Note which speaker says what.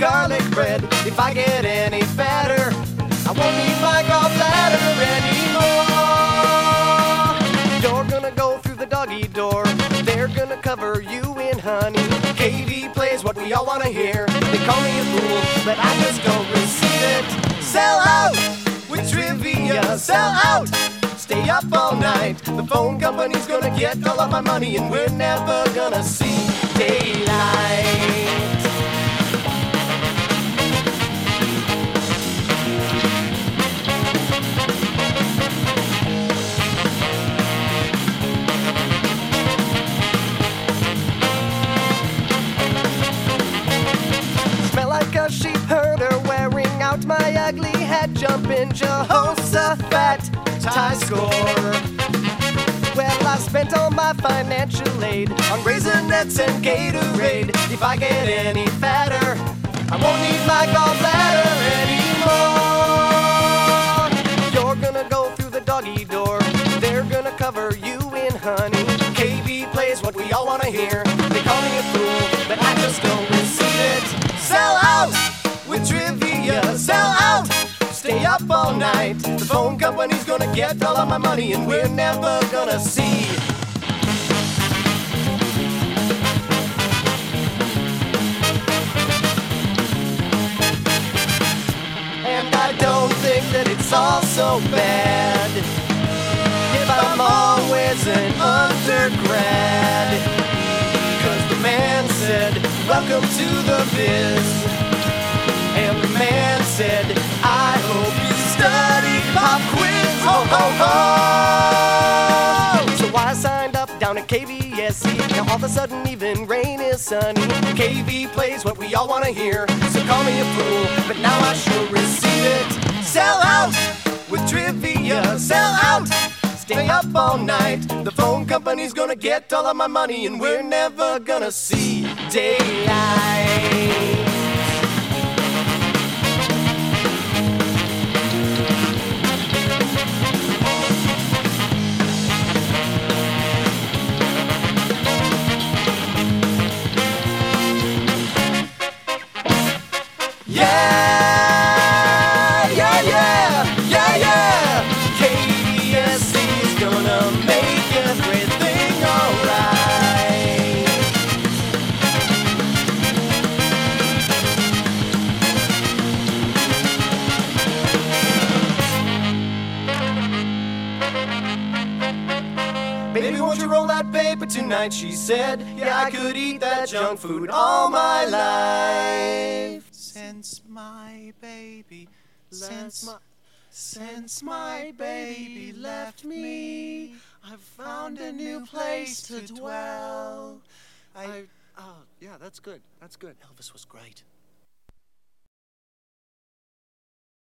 Speaker 1: garlic bread. If I get any fatter, I won't need my gallbladder anymore. You're gonna go through the doggy door. They're gonna cover you in honey. KV plays what we all wanna hear. They call me a fool, but I just don't receive it. Sell out with trivia, sell out. Stay up all night. The phone company's gonna get all of my money, and we're never gonna see daylight. Smell like a sheep herder wearing out my ugly head, jumping Jehoshaphat tie score. Well, I spent all my financial aid on Raisinets and Gatorade. If I get any fatter, I won't need my gallbladder anymore. You're gonna go through the doggy door. They're gonna cover you in honey. KV plays what we all wanna hear. They call me a fool, but I just don't receive it. Sell out with trivia, sell out. Stay up all night. The phone company's gonna get all of my money, and we're never gonna see. And I don't think that it's all so bad if I'm always an undergrad. 'Cause the man said, welcome to the biz. And the man said, I hope you studied pop quiz, ho ho ho. So I signed up down at KVSC. Now all of a sudden even rain is sunny. KV plays what we all wanna hear. So call me a fool, but now I sure receive it. Sell out with trivia, sell out. Stay up all night. The phone company's gonna get all of my money, and we're never gonna see daylight. Baby, won't you roll that paper tonight, she said. Yeah, I could eat that junk food all my life.
Speaker 2: Since my baby left me, I've found a new place to dwell.
Speaker 1: Yeah, that's good. That's good.
Speaker 2: Elvis was great.